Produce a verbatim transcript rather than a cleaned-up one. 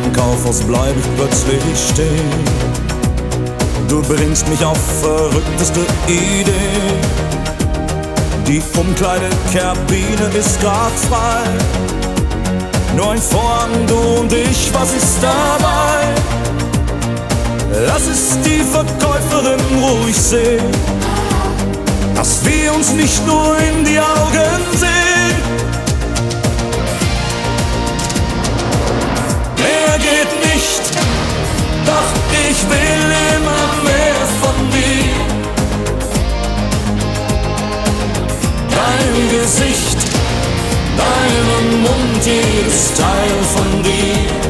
im Kaufhaus bleib ich plötzlich stehen. Du bringst mich auf verrückteste Idee. Die Umkleidekabine ist grad frei. Nur ein Vorhang, du und ich, was ist dabei? Lass es die Verkäuferin ruhig sehen, dass wir uns nicht nur in die Augen sehen. Mehr geht nicht, doch ich will immer mehr von dir. Dein Gesicht, deinen Mund, jedes Teil von dir.